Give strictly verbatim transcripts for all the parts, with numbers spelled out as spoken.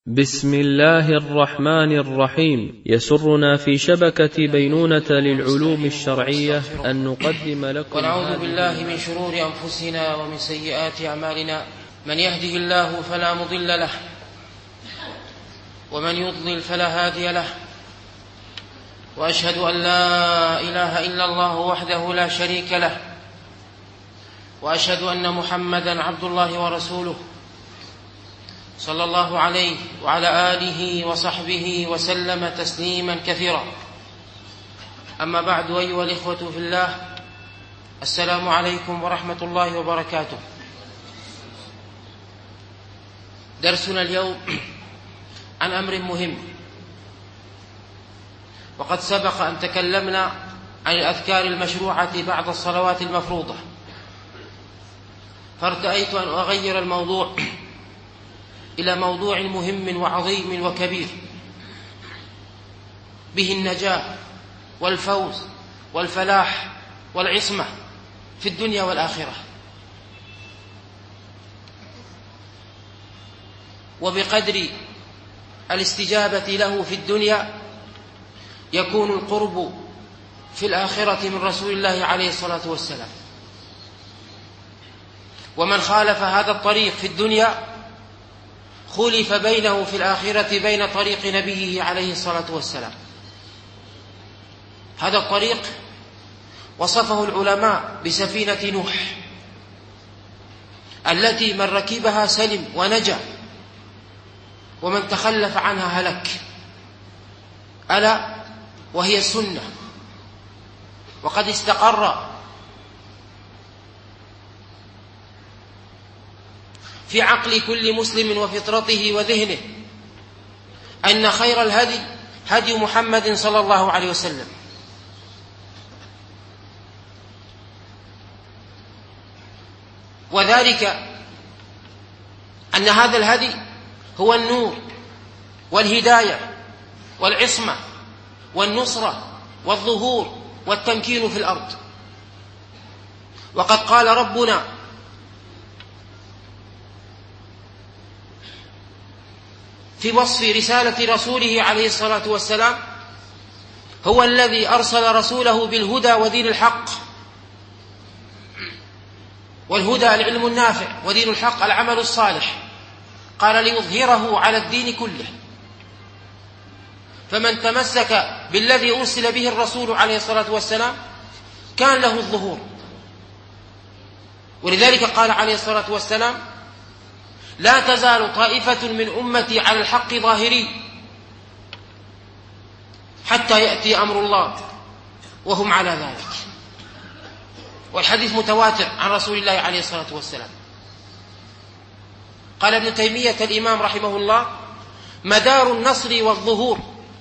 بسم الله الرحمن الرحيم. يسرنا في شبكة بينونة للعلوم الشرعية أن نقدم لكم ونعوذ بالله من شرور أنفسنا ومن سيئات أعمالنا. من يهده الله فلا مضل له ومن يضلل فلا هادي له، وأشهد أن لا إله إلا الله وحده لا شريك له، وأشهد أن محمدا عبد الله ورسوله صلى الله عليه وعلى آله وصحبه وسلم تسليما كثيرا. أما بعد، أيها الإخوة في الله، السلام عليكم ورحمة الله وبركاته. درسنا اليوم عن أمر مهم، وقد سبق أن تكلمنا عن الأذكار المشروعة بعد الصلوات المفروضة، فارتأيت أن أغير الموضوع إلى موضوع مهم وعظيم وكبير به النجاة والفوز والفلاح والعصمة في الدنيا والآخرة. وبقدر الاستجابة له في الدنيا يكون القرب في الآخرة من رسول الله عليه الصلاة والسلام. ومن خالف هذا الطريق في الدنيا خلف بينه في الآخرة بين طريق نبيه عليه الصلاة والسلام. هذا الطريق وصفه العلماء بسفينة نوح، التي من ركبها سلم ونجا، ومن تخلف عنها هلك، ألا وهي السنة. وقد استقر في عقل كل مسلم وفطرته وذهنه أن خير الهدي هدي محمد صلى الله عليه وسلم، وذلك أن هذا الهدي هو النور والهداية والعصمة والنصرة والظهور والتمكين في الأرض. وقد قال ربنا في وصف رسالة رسوله عليه الصلاة والسلام: هو الذي أرسل رسوله بالهدى ودين الحق. والهدى العلم النافع، ودين الحق العمل الصالح. قال: ليظهره على الدين كله. فمن تمسك بالذي أرسل به الرسول عليه الصلاة والسلام كان له الظهور. ولذلك قال عليه الصلاة والسلام: لا تزال طائفة من أمتي على الحق ظاهرين حتى يأتي أمر الله وهم على ذلك. والحديث متواتر عن رسول الله عليه الصلاة والسلام. قال ابن تيمية الإمام رحمه الله: مدار النصر والظهور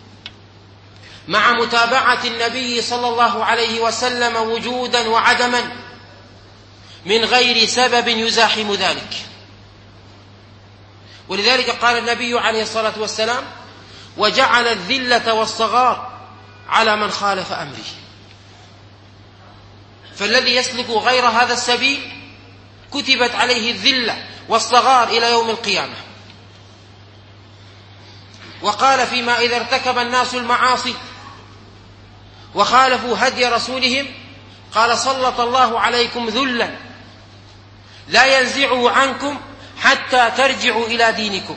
مع متابعة النبي صلى الله عليه وسلم وجودا وعدما من غير سبب يزاحم ذلك. ولذلك قال النبي عليه الصلاة والسلام: وجعل الذلة والصغار على من خالف أمره. فالذي يسلك غير هذا السبيل كتبت عليه الذلة والصغار إلى يوم القيامة. وقال فيما إذا ارتكب الناس المعاصي وخالفوا هدي رسولهم قال: سلط الله عليكم ذلا لا ينزعه عنكم حتى ترجعوا إلى دينكم.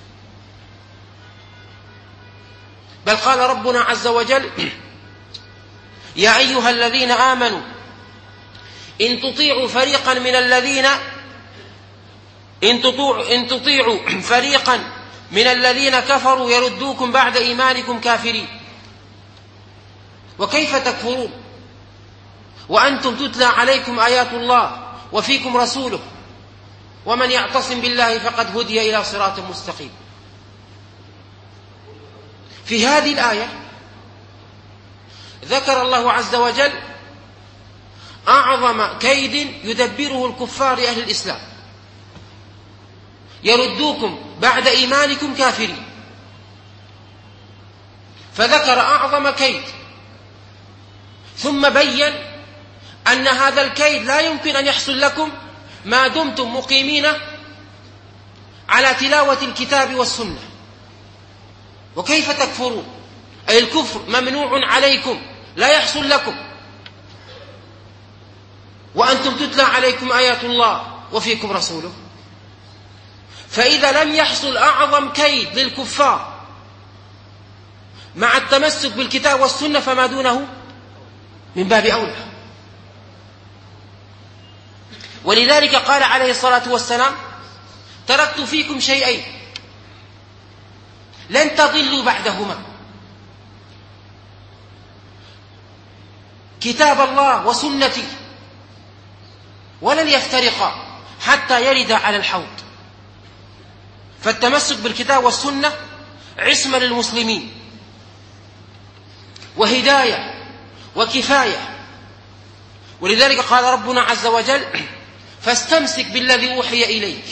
بل قال ربنا عز وجل: يا أيها الذين آمنوا إن تطيعوا فريقا من الذين إن تطيعوا, إن تطيعوا فريقا من الذين كفروا يردوكم بعد إيمانكم كافرين. وكيف تكفرون وأنتم تتلى عليكم آيات الله وفيكم رسوله ومن يعتصم بالله فقد هدي إلى صراط مستقيم. في هذه الآية ذكر الله عز وجل أعظم كيد يدبره الكفار أهل الإسلام: يردوكم بعد إيمانكم كافرين. فذكر أعظم كيد، ثم بين أن هذا الكيد لا يمكن أن يحصل لكم ما دمتم مقيمين على تلاوة الكتاب والسنة. وكيف تكفرون؟ أي الكفر ممنوع عليكم لا يحصل لكم وأنتم تتلى عليكم آيات الله وفيكم رسوله. فإذا لم يحصل أعظم كيد للكفار مع التمسك بالكتاب والسنة فما دونه من باب أولى. ولذلك قال عليه الصلاة والسلام: تركت فيكم شيئين لن تضلوا بعدهما، كتاب الله وسنتي، ولن يفترقا حتى يردا على الحوض. فالتمسك بالكتاب والسنة عصمة للمسلمين وهداية وكفاية. ولذلك قال ربنا عز وجل: فاستمسك بالذي أوحي إليك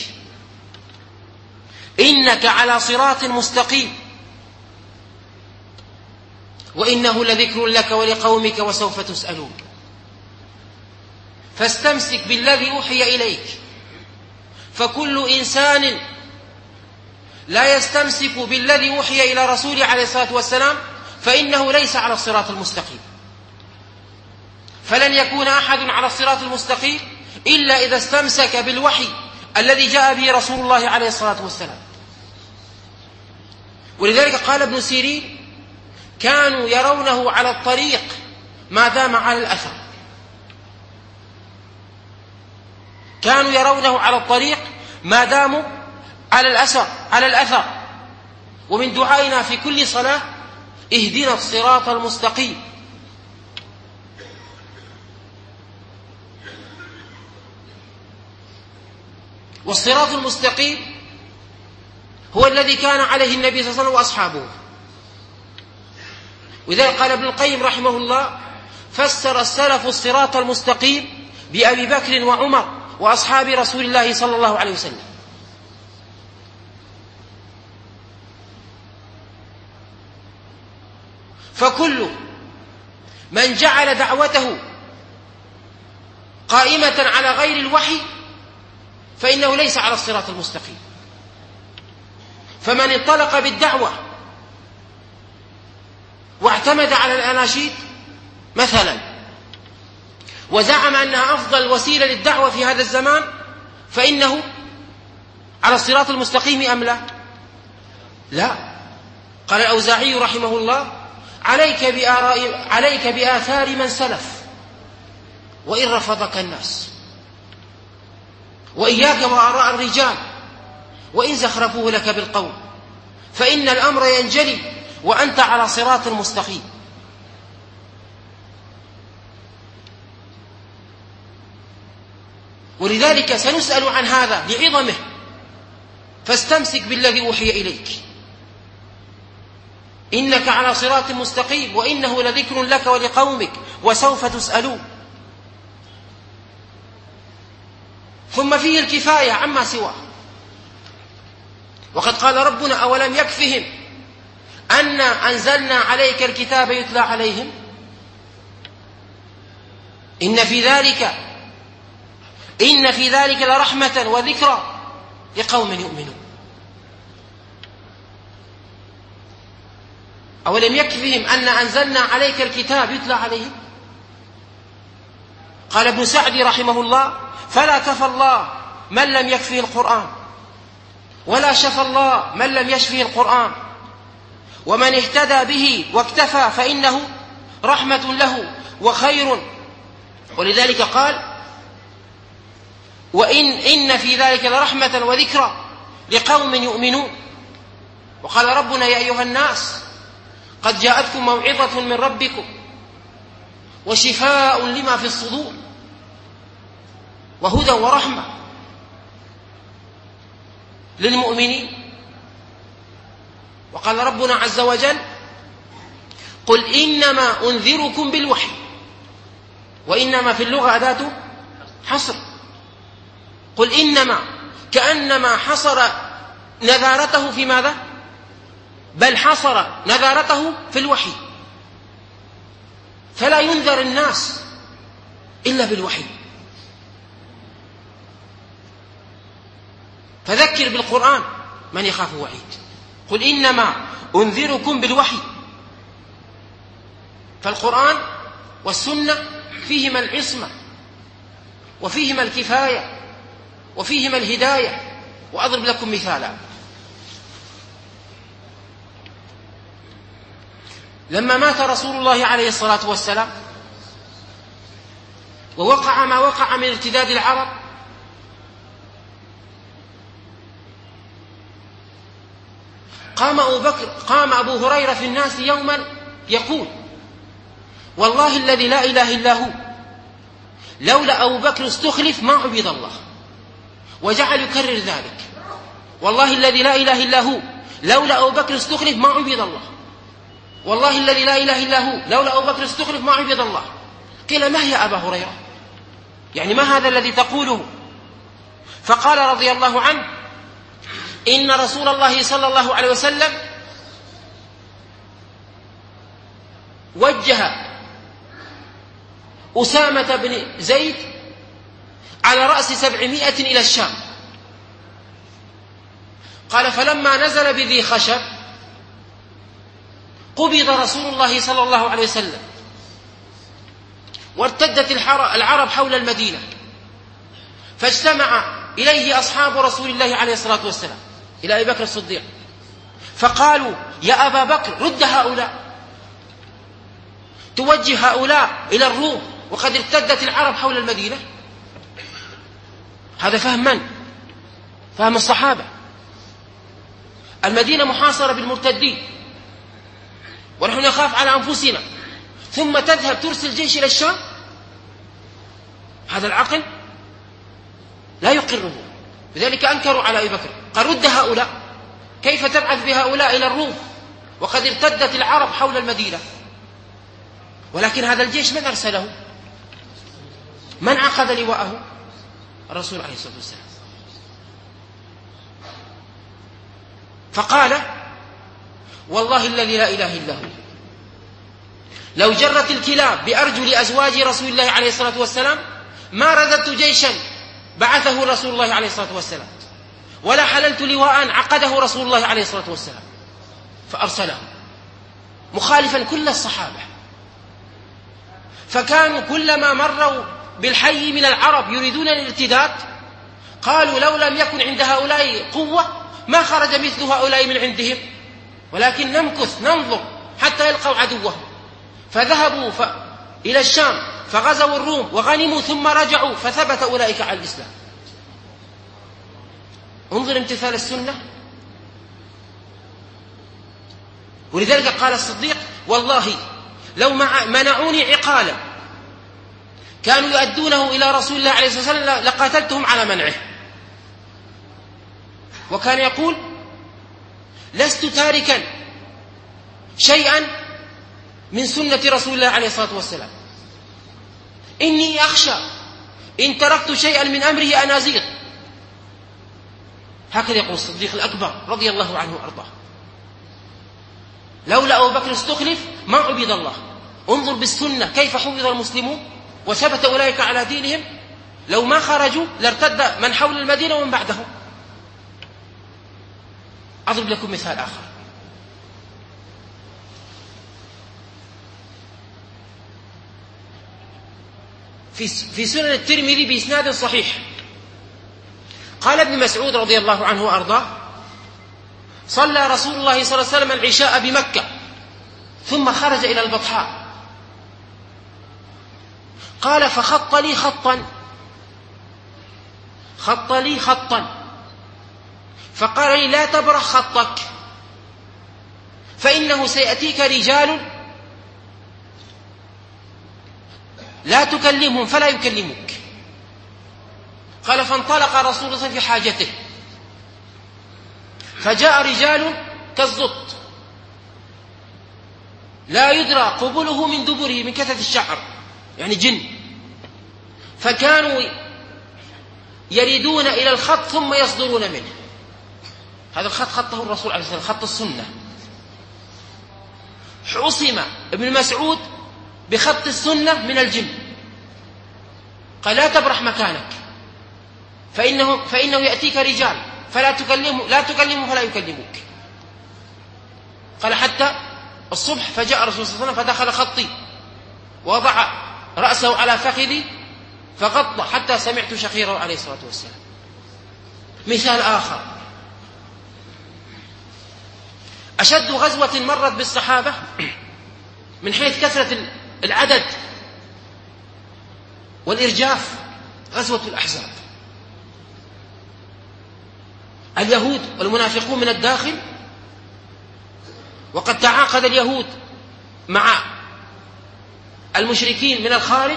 إنك على صراط مستقيم وإنه لذكر لك ولقومك وسوف تسألون. فاستمسك بالذي أوحي إليك، فكل إنسان لا يستمسك بالذي أوحي إلى رسوله عليه الصلاة والسلام فإنه ليس على الصراط المستقيم. فلن يكون أحد على الصراط المستقيم إلا إذا استمسك بالوحي الذي جاء به رسول الله عليه الصلاة والسلام. ولذلك قال ابن سيرين: كانوا يرونه على الطريق ما دام على الأثر. كانوا يرونه على الطريق ما داموا على الأثر على الأثر. ومن دعائنا في كل صلاة: اهدنا الصراط المستقيم. والصراط المستقيم هو الذي كان عليه النبي صلى الله عليه وسلم وأصحابه. وذلك قال ابن القيم رحمه الله: فسر السلف الصراط المستقيم بأبي بكر وعمر وأصحاب رسول الله صلى الله عليه وسلم. فكل من جعل دعوته قائمة على غير الوحي فإنه ليس على الصراط المستقيم. فمن انطلق بالدعوة واعتمد على الأناشيد مثلا وزعم أنها أفضل وسيلة للدعوة في هذا الزمان فإنه على الصراط المستقيم أم لا؟ لا. قال الأوزاعي رحمه الله: عليك بآراء عليك بآثار من سلف وإن رفضك الناس، وإياك وآراء الرجال وإن زخرفوه لك بالقول، فإن الأمر ينجلي وأنت على صراط مستقيم. ولذلك سنسأل عن هذا لعظمه. فاستمسك بالذي أوحي إليك إنك على صراط مستقيم وإنه لذكر لك ولقومك وسوف تسألون. ثم فيه الكفاية عما سواه. وقد قال ربنا: أولم يكفهم أنا أنزلنا عليك الكتاب يتلى عليهم إن في ذلك إن في ذلك لرحمة وذكرى لقوم يؤمنون. أولم يكفهم أن أنزلنا عليك الكتاب يتلى عليهم. قال ابن سعدي رحمه الله: فلا كفى الله من لم يكفه القرآن ولا شفى الله من لم يشفه القرآن، ومن اهتدى به واكتفى فإنه رحمة له وخير. ولذلك قال: وإن إن في ذلك لرحمة وذكرى لقوم يؤمنون. وقال ربنا: يا أيها الناس قد جاءتكم موعظة من ربكم وشفاء لما في الصدور وهدى ورحمة للمؤمنين. وقال ربنا عز وجل: قل إنما أنذركم بالوحي. وإنما في اللغة أداة حصر. قل إنما كأنما حصر نذارته في ماذا؟ بل حصر نذارته في الوحي. فلا ينذر الناس إلا بالوحي. فذكر بالقرآن من يخاف وعيد. قل إنما أنذركم بالوحي. فالقرآن والسنة فيهما العصمة وفيهما الكفاية وفيهما الهداية. وأضرب لكم مثالا. لما مات رسول الله عليه الصلاة والسلام ووقع ما وقع من ارتداد العرب، قام أبو بكر قام أبو هريرة في الناس يوما يقول: والله الذي لا إله إلا هو لولا أبو بكر استخلف ما عبد الله. وجعل يكرر ذلك: والله الذي لا إله إلا هو لولا أبو بكر استخلف ما عبد الله. والله الذي لا إله إلا هو لولا أبو بكر استخلف ما عبد الله. قيل: ما هي أبا هريرة؟ يعني ما هذا الذي تقوله؟ فقال رضي الله عنه: إن رسول الله صلى الله عليه وسلم وجه أسامة بن زيد على رأس سبعمائة إلى الشام. قال: فلما نزل بذي خشب قبض رسول الله صلى الله عليه وسلم، وارتدت العرب حول المدينة، فاجتمع إليه أصحاب رسول الله عليه الصلاة والسلام إلى أبي بكر الصديق، فقالوا: يا أبا بكر رد هؤلاء، توجه هؤلاء إلى الروم وقد ارتدت العرب حول المدينة. هذا فهم من؟ فهم الصحابة. المدينة محاصرة بالمرتدين ونحن نخاف على أنفسنا، ثم تذهب ترسل جيش إلى الشام؟ هذا العقل لا يقره. لذلك أنكروا على أبي بكر، قال: رد هؤلاء، كيف تبعث بهؤلاء إلى الروم وقد ارتدت العرب حول المدينة؟ ولكن هذا الجيش من أرسله؟ من عقد لواءه؟ الرسول عليه الصلاة والسلام. فقال: والله الذي لا إله إلا هو لو جرت الكلاب بأرجل أزواج رسول الله عليه الصلاة والسلام ما رددت جيشا بعثه رسول الله عليه الصلاة والسلام، ولا حللت لواء عقده رسول الله عليه الصلاة والسلام. فأرسله مخالفا كل الصحابة. فكانوا كلما مروا بالحي من العرب يريدون الارتداد قالوا: لو لم يكن عند هؤلاء قوة ما خرج مثل هؤلاء من عندهم، ولكن نمكث ننظر حتى يلقوا عدوهم. فذهبوا ف... إلى الشام فغزوا الروم وغنموا، ثم رجعوا فثبت أولئك على الإسلام. انظر امتثال السنة. ولذلك قال الصديق: والله لو منعوني عقالا كانوا يؤدونه إلى رسول الله عليه الصلاة والسلام لقاتلتهم على منعه. وكان يقول: لست تاركا شيئا من سنة رسول الله عليه الصلاة والسلام، إني أخشى إن تركت شيئا من أمره أن أزيغ. هكذا يقول الصديق الأكبر رضي الله عنه وأرضاه. لولا أبو بكر استخلف ما عبد الله. انظر بالسنة كيف حفظ المسلمون وثبت أولئك على دينهم. لو ما خرجوا لارتد من حول المدينة ومن بعدهم. أضرب لكم مثال آخر. في سنن الترمذي بإسناد صحيح قال ابن مسعود رضي الله عنه وأرضاه: صلى رسول الله صلى الله عليه وسلم العشاء بمكة ثم خرج إلى البطحاء. قال: فخط لي خطا خط لي خطا فقال لي: لا تبرح خطك، فإنه سيأتيك رجال لا تكلمهم فلا يكلموك. قال: فانطلق رسول الله في حاجته، فجاء رجال كالزط لا يدرى قبله من دبره من كثرة الشعر، يعني جن، فكانوا يريدون إلى الخط ثم يصدرون منه. هذا الخط خطه الرسول عليه الصلاة والسلام، خط السنة. عصم ابن مسعود بخط السنة من الجن. قال: لا تبرح مكانك، فإنه, فإنه يأتيك رجال فلا تكلمه لا تكلمه فلا يكلموك. قال حتى الصبح، فجاء الرسول صلى الله عليه وسلم فدخل خطي ووضع رأسه على فخذي فغطى حتى سمعت شخيره عليه الصلاة والسلام. مثال آخر، أشد غزوة مرت بالصحابة من حيث كثرة العدد والإرجاف غزوة الأحزاب. اليهود والمنافقون من الداخل، وقد تعاقد اليهود مع المشركين من الخارج،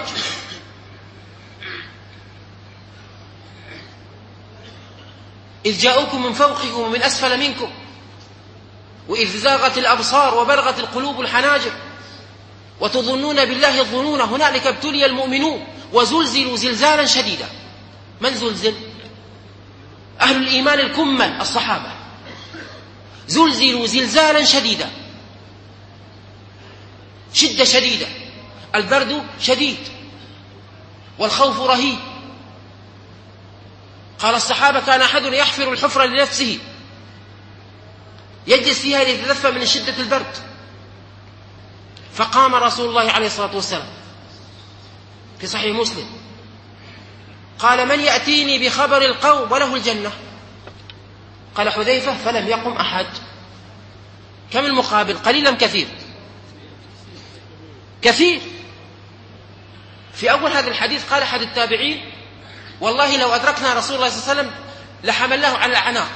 إذ جاءوكم من فوقكم ومن أسفل منكم وإذ زاغت الأبصار وبلغت القلوب الحناجر وتظنون بالله الظنون هنالك ابتلي المؤمنون وزلزلوا زلزالا شديدا. من زلزل؟ أهل الإيمان الكمل الصحابة، زلزلوا زلزالا شديدا، شدة شديدة، البرد شديد والخوف رهيب. قال الصحابة كان أحد يحفر الحفرة لنفسه يجلس فيها ليتدفى من شدة البرد، فقام رسول الله عليه الصلاة والسلام في صحيح مسلم قال من يأتيني بخبر القوم وله الجنة؟ قال حذيفة فلم يقم أحد. كم المقابل؟ قليل أم كثير؟ كثير. في أول هذا الحديث قال أحد التابعين والله لو أدركنا رسول الله صلى الله عليه وسلم لحملناه على الأعناق.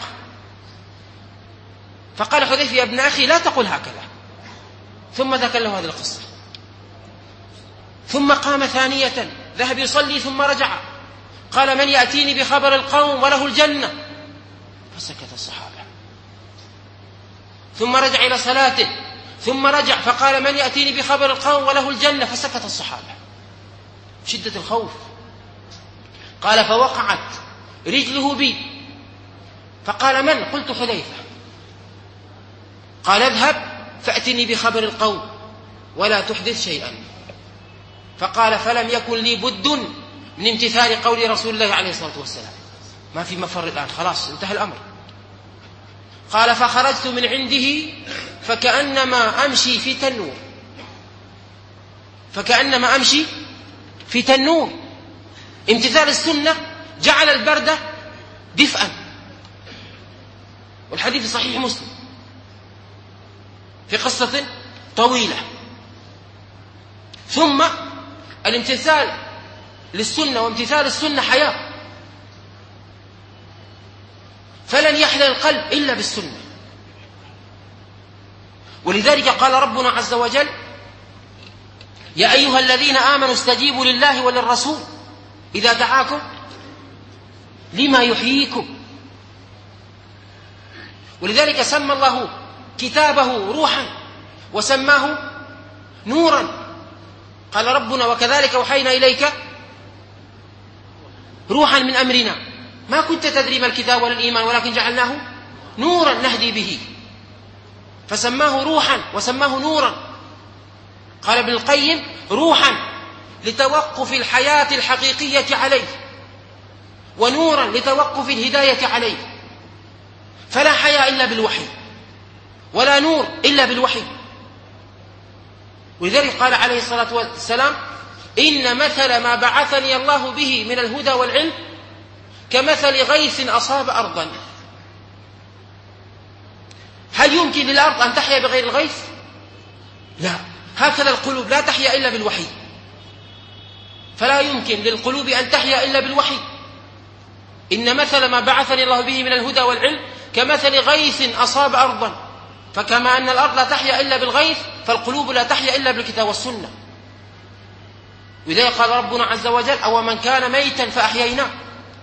فقال حذيفة يا ابن أخي لا تقل هكذا، ثم ذكر له هذه القصة. ثم قام ثانية ذهب يصلي ثم رجع قال من يأتيني بخبر القوم وله الجنة؟ فسكت الصحابة. ثم رجع إلى صلاته ثم رجع فقال من يأتيني بخبر القوم وله الجنة؟ فسكت الصحابة شدة الخوف. قال فوقعت رجله بي فقال من؟ قلت حذيفة. قال اذهب فأتني بخبر القوم ولا تحدث شيئا. فقال فلم يكن لي بد من امتثال قول رسول الله عليه الصلاة والسلام، ما في مفر الآن، خلاص انتهى الأمر. قال فخرجت من عنده فكأنما أمشي في تنور، فكأنما أمشي في تنور. امتثال السنة جعل البرد دفئا، والحديث في صحيح مسلم في قصة طويلة. ثم الامتثال للسنة وامتثال السنة حياة، فلن يحلى القلب إلا بالسنة. ولذلك قال ربنا عز وجل يا أيها الذين آمنوا استجيبوا لله وللرسول إذا دعاكم لما يحييكم. ولذلك سمى الله كتابه روحا وسماه نورا. قال ربنا وكذلك أوحينا إليك روحا من أمرنا ما كنت تدري ما الكتاب ولا الإيمان ولكن جعلناه نورا نهدي به، فسماه روحا وسماه نورا. قال ابن القيم روحا لتوقف الحياة الحقيقية عليه، ونورا لتوقف الهداية عليه. فلا حياة إلا بالوحي ولا نور إلا بالوحي. ولذلك قال عليه الصلاة والسلام إن مثل ما بعثني الله به من الهدى والعلم كمثل غيث أصاب أرضا. هل يمكن للأرض أن تحيا بغير الغيث؟ لا. هكذا القلوب لا تحيا إلا بالوحي، فلا يمكن للقلوب أن تحيا إلا بالوحي. إن مثل ما بعثني الله به من الهدى والعلم كمثل غيث أصاب أرضا. فكما أن الأرض لا تحيا إلا بالغيث فالقلوب لا تحيا إلا بالكتاب والسنة. وإذا قال ربنا عز وجل أو من كان ميتا فأحييناه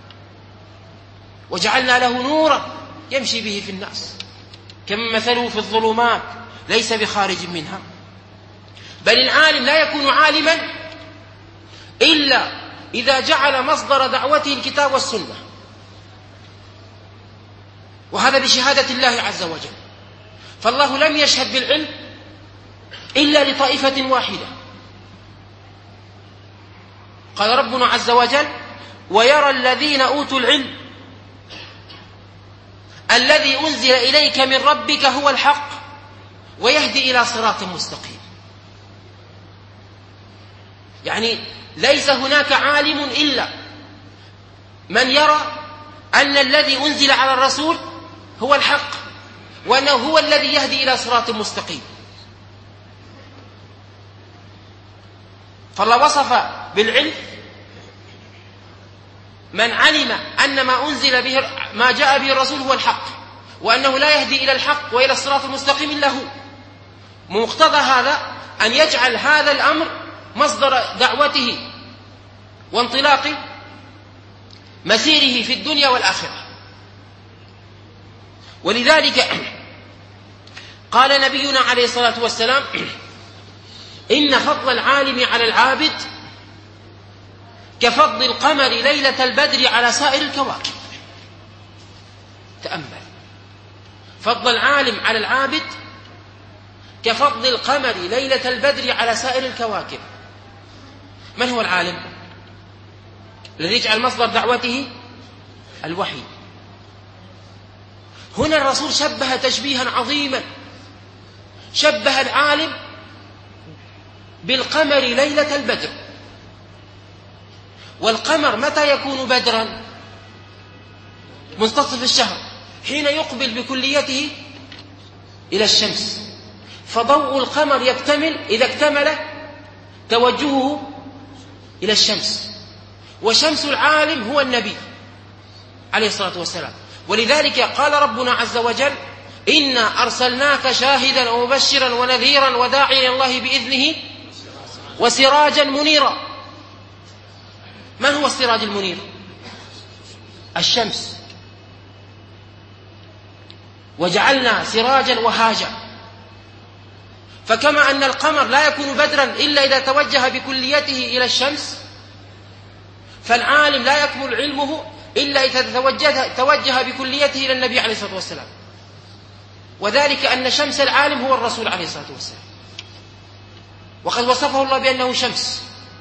وجعلنا له نورا يمشي به في الناس كمن مثله في الظلمات ليس بخارج منها. بل العالم لا يكون عالما إلا إذا جعل مصدر دعوته الكتاب والسنة، وهذا بشهادة الله عز وجل. فالله لم يشهد بالعلم إلا لطائفة واحدة. قال ربنا عز وجل ويرى الذين أوتوا العلم الذي أنزل إليك من ربك هو الحق ويهدي إلى صراط مستقيم. يعني ليس هناك عالم إلا من يرى أن الذي أنزل على الرسول هو الحق، وأنه هو الذي يهدي إلى صراط مستقيم. فالله وصف بالعلم من علم أن ما أنزل به ما جاء به الرسول هو الحق، وأنه لا يهدي إلى الحق وإلى الصراط المستقيم إلا هو. مقتضى هذا أن يجعل هذا الأمر مصدر دعوته وانطلاق مسيره في الدنيا والآخرة. ولذلك قال نبينا عليه الصلاة والسلام: إن فضل العالم على العابد كفضل القمر ليلة البدر على سائر الكواكب. تأمل، فضل العالم على العابد كفضل القمر ليلة البدر على سائر الكواكب. من هو العالم؟ الذي يجعل مصدر دعوته الوحي. هنا الرسول شبه تشبيها عظيما، شبه العالم بالقمر ليلة البدر. والقمر متى يكون بدرا؟ منتصف الشهر، حين يقبل بكليته إلى الشمس. فضوء القمر يكتمل إذا اكتمل توجهه إلى الشمس، وشمس العالم هو النبي عليه الصلاة والسلام. ولذلك قال ربنا عز وجل: إنا أرسلناك شاهدا ومبشرا ونذيرا وداعيا إلى الله بإذنه وسراجا منيرا. من هو السراج المنير؟ الشمس. وجعلنا سراجا وهاجا. فكما أن القمر لا يكون بدرا إلا إذا توجه بكليته إلى الشمس، فالعالم لا يكمل علمه إلا إذا توجه, توجه بكليته إلى النبي عليه الصلاة والسلام. وذلك أن شمس العالم هو الرسول عليه الصلاة والسلام، وقد وصفه الله بأنه شمس.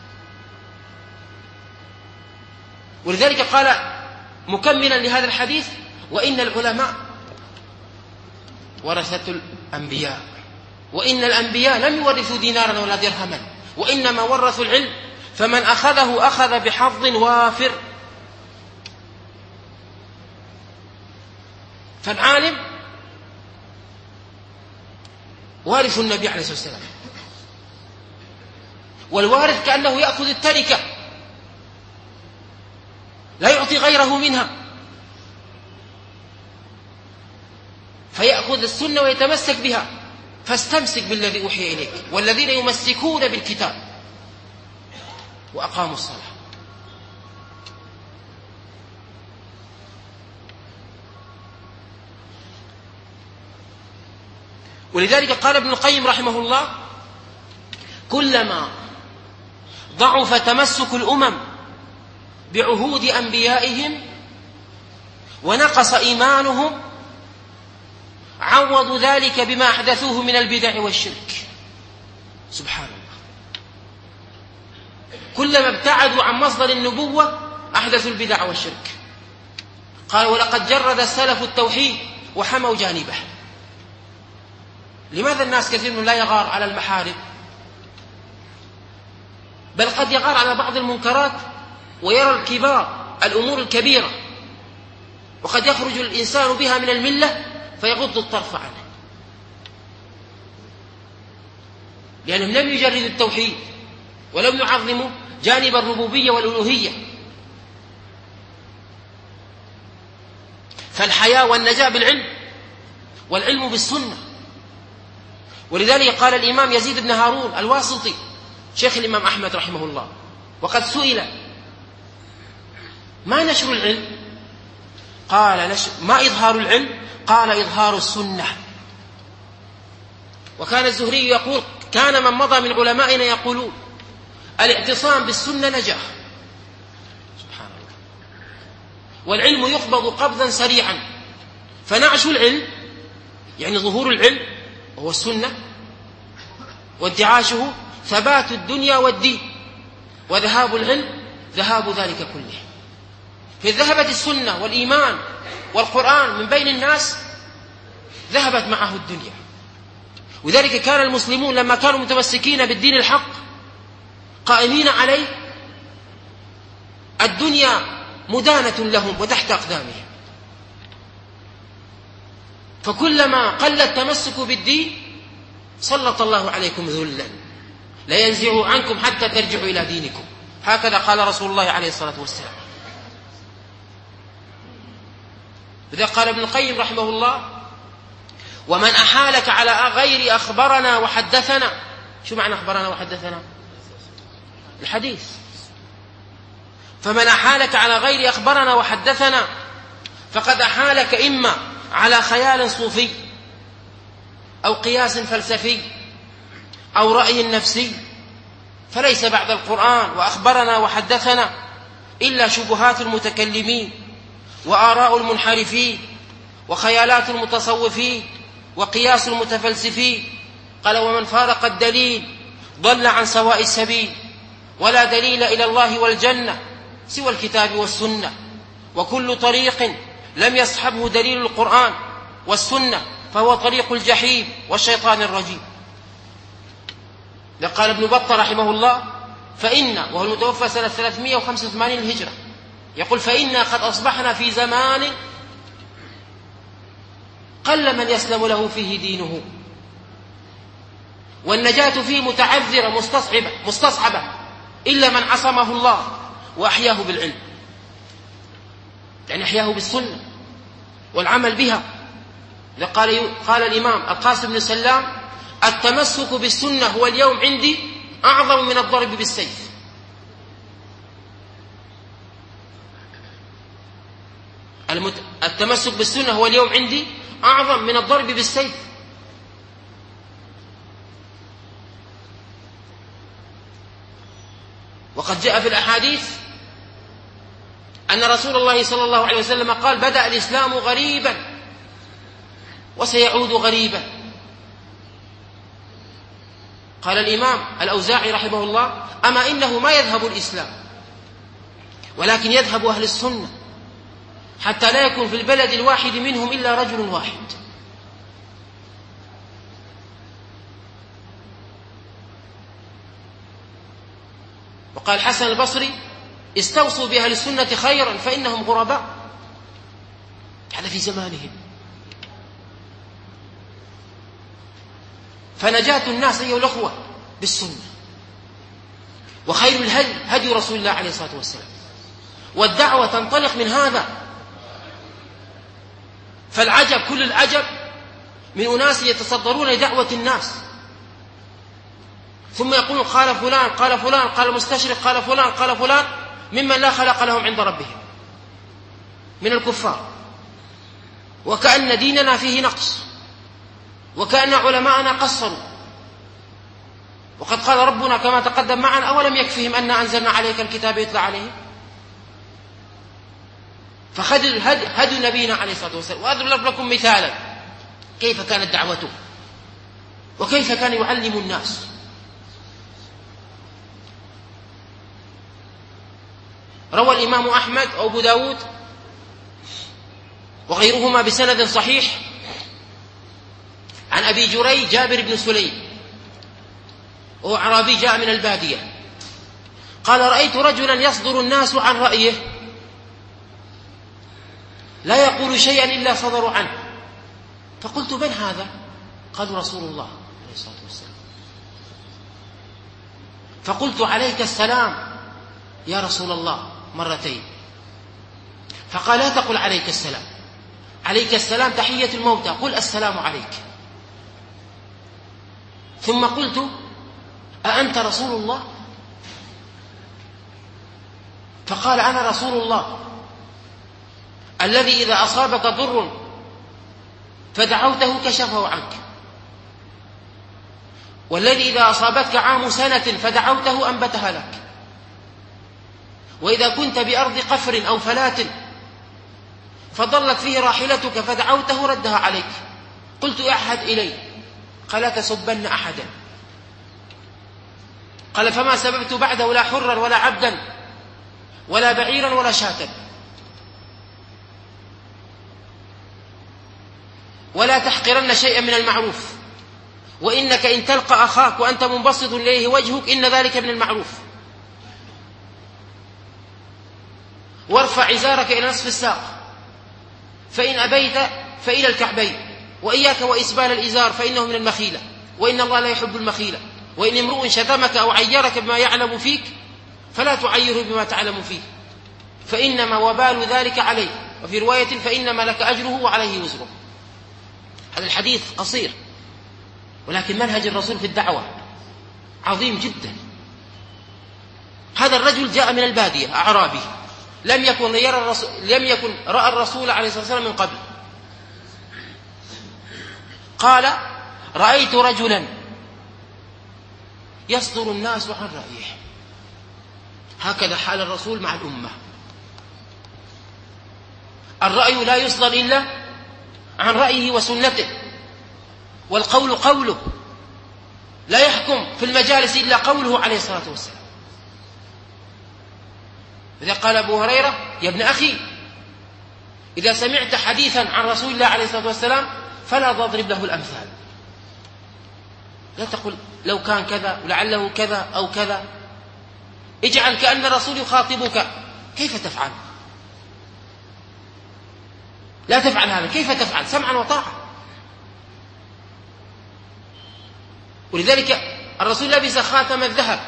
ولذلك قال مكملا لهذا الحديث: وإن العلماء ورثة الأنبياء، وإن الأنبياء لم يورثوا دينارا ولا درهما، وإنما ورثوا العلم، فمن أخذه أخذ بحظ وافر. فالعالم وارث النبي عليه الصلاة والسلام، والوارث كأنه يأخذ التركة لا يعطي غيره منها، فيأخذ السنة ويتمسك بها. فاستمسك بالذي أوحي إليك، والذين يمسكون بالكتاب وأقاموا الصلاة. ولذلك قال ابن القيم رحمه الله: كلما ضعف تمسك الأمم بعهود أنبيائهم ونقص إيمانهم عوضوا ذلك بما أحدثوه من البدع والشرك. سبحان الله. كلما ابتعدوا عن مصدر النبوة أحدثوا البدع والشرك. قال: ولقد جرد السلف التوحيد وحموا جانبه. لماذا الناس كثير من لا يغار على المحارم، بل قد يغار على بعض المنكرات ويرى الكبار الأمور الكبيرة، وقد يخرج الإنسان بها من الملة فيغض الطرف عنه، لأنهم لم يجردوا التوحيد ولم يعظموا جانب الربوبية والألوهية. فالحياة والنجاة بالعلم، والعلم بالسنة. ولذلك قال الإمام يزيد بن هارون الواسطي شيخ الإمام أحمد رحمه الله، وقد سئل: ما نشر العلم؟ قال: نشر ما إظهار العلم؟ قال: إظهار السنة. وكان الزهري يقول: كان من مضى من علمائنا يقولون: الاعتصام بالسنة نجاح. سبحان الله. والعلم يقبض قبضا سريعا، فنعش العلم يعني ظهور العلم وهو السنة، وانتعاشه ثبات الدنيا والدين، وذهاب العلم ذهاب ذلك كله. فإذا ذهبت السنة والإيمان والقرآن من بين الناس ذهبت معه الدنيا. وذلك كان المسلمون لما كانوا متمسكين بالدين الحق قائمين عليه الدنيا مدانة لهم وتحت أقدامهم، فكلما قل التمسك بالدين سلط الله عليكم ذلا لا ينزع عنكم حتى ترجعوا إلى دينكم. هكذا قال رسول الله عليه الصلاة والسلام. إذا قال ابن القيم رحمه الله: ومن أحالك على غير أخبرنا وحدثنا. شو معنى أخبرنا وحدثنا؟ الحديث. فمن أحالك على غير أخبرنا وحدثنا فقد أحالك إما على خيال صوفي أو قياس فلسفي أو رأي نفسي، فليس بعد القرآن وأخبرنا وحدثنا إلا شبهات المتكلمين وآراء المنحرفين وخيالات المتصوفين وقياس المتفلسفين. قال: ومن فارق الدليل ضل عن سواء السبيل، ولا دليل إلى الله والجنة سوى الكتاب والسنة، وكل طريق لم يصحبه دليل القرآن والسنة فهو طريق الجحيم والشيطان الرجيم. قال ابن بطة رحمه الله: فإن، وهو المتوفى سنة ثلاثمائة وخمسة وثمانين الهجرة، يقول: فإنا قد أصبحنا في زمان قل من يسلم له فيه دينه، والنجاة فيه متعذرة مستصعبة مستصعبة إلا من عصمه الله وأحياه بالعلم، يعني أحياه بالسنة والعمل بها. قال, قال الإمام القاسم بن سلام: التمسك بالسنة هو اليوم عندي أعظم من الضرب بالسيف. التمسك بالسنة هو اليوم عندي أعظم من الضرب بالسيف. وقد جاء في الأحاديث أن رسول الله صلى الله عليه وسلم قال: بدأ الإسلام غريبا وسيعود غريبا. قال الإمام الأوزاعي رحمه الله: أما إنه ما يذهب الإسلام ولكن يذهب أهل السنة، حتى لا يكون في البلد الواحد منهم إلا رجل واحد. وقال الحسن البصري: استوصوا بأهل السنة خيرا فإنهم غرباء. هذا في زمانهم. فنجاة الناس أيها الأخوة بالسنة، وخير الهدي هدي رسول الله عليه الصلاة والسلام، والدعوة تنطلق من هذا. فالعجب كل العجب من أناس يتصدرون لدعوة الناس ثم يقولون: قال فلان قال فلان قال مستشرق قال فلان قال فلان، ممن لا خلق لهم عند ربهم من الكفار، وكأن ديننا فيه نقص، وكأن علماءنا قصروا. وقد قال ربنا كما تقدم معنا: أولم يكفهم أن أنزلنا عليك الكتاب يتلى عليهم. فخذ هدي نبينا عليه الصلاة والسلام. وأضرب لكم مثالا كيف كانت دعوته وكيف كان يعلم الناس. روى الإمام أحمد وأبو داود وغيرهما بسند صحيح عن أبي جريج جابر بن سليم، وهو أعرابي جاء من البادية، قال: رأيت رجلا يصدر الناس عن رأيه لا يقول شيئا إلا صدروا عنه، فقلت: من هذا؟ قالوا: رسول الله عليه الصلاة والسلام. فقلت: عليك السلام يا رسول الله مرتين. فقال: لا تقل عليك السلام، عليك السلام تحية الموتى، قل السلام عليك. ثم قلت: أأنت رسول الله؟ فقال: أنا رسول الله الذي إذا أصابك ضر فدعوته كشفه عنك، والذي إذا أصابتك عام سنة فدعوته أنبتها لك، وإذا كنت بأرض قفر أو فلاة فضلت فيه راحلتك فدعوته ردها عليك. قلت: أحد إلي؟ قال: لا تسبن أحدا. قال: فما سببت بعده لا حرا ولا عبدا ولا بعيرا ولا شاة، ولا تحقرن شيئا من المعروف، وإنك إن تلقى أخاك وأنت منبسط إليه وجهك إن ذلك من المعروف، وارفع إزارك إلى نصف الساق، فإن أبيت فإلى الكعبين، وإياك وإسبال الإزار فإنه من المخيلة، وإن الله لا يحب المخيلة، وإن امرؤ شتمك أو عيرك بما يعلم فيك فلا تعيره بما تعلم فيه، فإنما وبال ذلك عليه، وفي رواية فإنما لك أجره وعليه وزره. هذا الحديث قصير، ولكن منهج الرسول في الدعوة عظيم جدا. هذا الرجل جاء من البادية، أعرابي، لم يكن يرى الرسول، لم يكن رأى الرسول عليه الصلاة والسلام من قبل. قال: رأيت رجلا يصدر الناس عن رأيه. هكذا حال الرسول مع الأمة، الرأي لا يصدر إلا عن رأيه وسنته، والقول قوله، لا يحكم في المجالس إلا قوله عليه الصلاة والسلام. إذا قال أبو هريرة: يا ابن أخي، إذا سمعت حديثا عن رسول الله عليه الصلاة والسلام فلا تضرب له الأمثال، لا تقل لو كان كذا ولعله كذا أو كذا، اجعل كأن الرسول يخاطبك. كيف تفعل؟ لا تفعل هذا. كيف تفعل؟ سمعا وطاعة. ولذلك الرسول لبس خاتم الذهب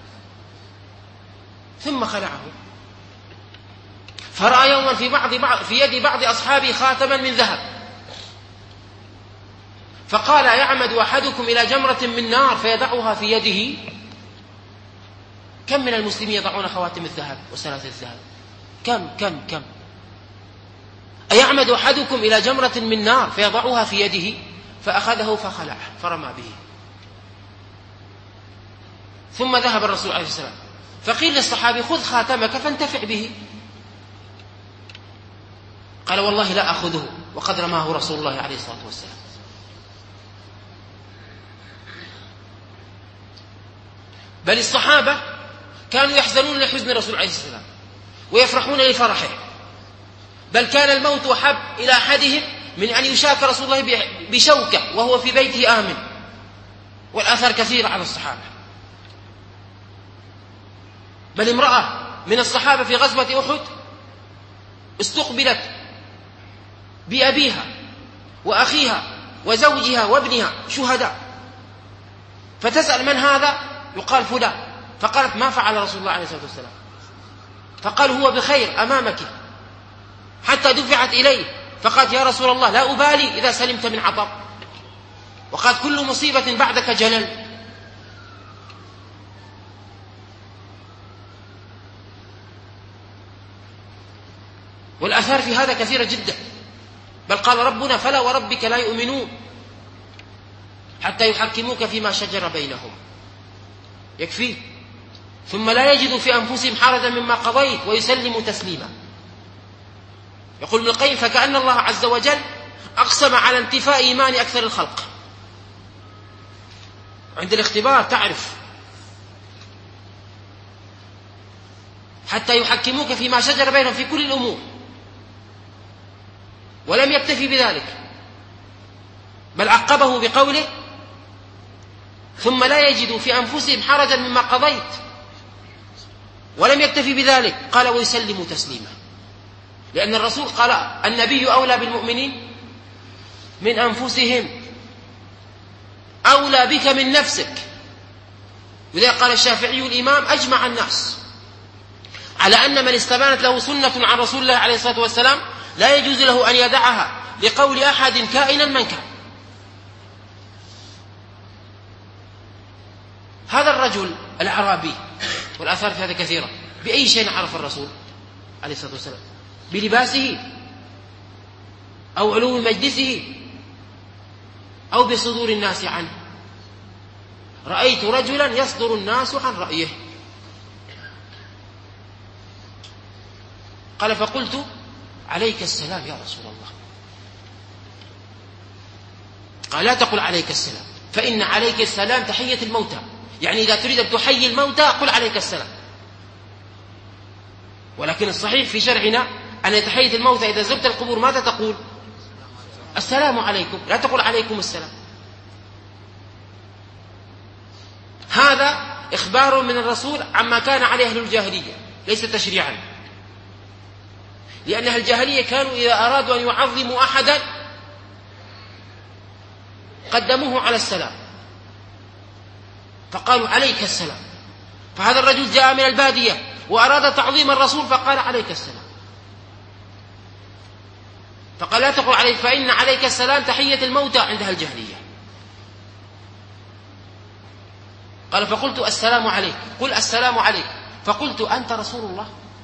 ثم خلعه، فرأى يوما في بعض بعض في يد بعض أصحابه خاتما من ذهب، فقال: يعمد أحدكم إلى جمرة من نار فيضعها في يده؟ كم من المسلمين يضعون خواتم الذهب وسلاسل الذهب؟ كم كم كم أيعمد أحدكم إلى جمرة من نار فيضعها في يده؟ فأخذه فخلعه فرمى به. ثم ذهب الرسول عليه السلام، فقيل للصحابي: خذ خاتمك فانتفع به. قال: والله لا أخذه وقد رماه رسول الله عليه الصلاة والسلام. بل الصحابة كانوا يحزنون لحزن الرسول عليه الصلاة والسلام ويفرحون لفرحه، بل كان الموت أحب إلى أحدهم من أن يشاك رسول الله بشوكة وهو في بيته آمن. والآثار كثيرة على الصحابة. بل امرأة من الصحابة في غزوة أحد استقبلت بأبيها وأخيها وزوجها وابنها شهداء، فتسأل: من هذا؟ يقال: فلان. فقالت: ما فعل رسول الله عليه الصلاة والسلام؟ فقال: هو بخير أمامك، حتى دفعت إليه. فقالت: يا رسول الله، لا أبالي إذا سلمت من عطب. وقالت: كل مصيبة بعدك جلل. والآثار في هذا كثيرة جدا. بل قال ربنا: فلا وربك لا يؤمنون حتى يحكموك فيما شجر بينهم. يكفيه. ثم لا يجدوا في أنفسهم حرجا مما قضيت ويسلموا تسليما. يقول ابن القيم: فكأن الله عز وجل أقسم على انتفاء إيمان أكثر الخلق. عند الاختبار تعرف. حتى يحكموك فيما شجر بينهم في كل الأمور. ولم يكتفي بذلك، بل عقبه بقوله: ثم لا يجدوا في أنفسهم حرجا مما قضيت. ولم يكتفي بذلك، قال: ويسلموا تسليما. لأن الرسول قال: النبي أولى بالمؤمنين من أنفسهم، أولى بك من نفسك. وذلك قال الشافعي الإمام: أجمع الناس على أن من استبانت له سنة عن رسول الله عليه الصلاة والسلام لا يجوز له أن يدعها لقول أحد كائنا من كان. هذا الرجل الأعرابي، والآثار في هذا كثيرة، بأي شيء عرف الرسول عليه الصلاة والسلام؟ بلباسه أو علو مجلسه أو بصدور الناس عنه؟ رأيت رجلا يصدر الناس عن رأيه. قال: فقلت: عليك السلام يا رسول الله. قال: لا تقل عليك السلام، فإن عليك السلام تحية الموتى. يعني إذا تريد أن تحيي الموتى قل عليك السلام. ولكن الصحيح في شرعنا أن تحية الموتى إذا زرت القبور ماذا تقول؟ السلام عليكم، لا تقول عليكم السلام. هذا إخبار من الرسول عما كان عليه أهل الجاهلية، ليس تشريعا، لأن أهل الجاهلية كانوا إذا أرادوا أن يعظموا أحدا قدموه على السلام، فقالوا عليك السلام. فهذا الرجل جاء من البادية وأراد تعظيم الرسول فقال عليك السلام، فقال لا تقل عليك، فإن عليك السلام تحية الموتى عند أهل الجاهلية. قال فقلت السلام عليك، قل السلام عليك، فقلت أنت رسول الله،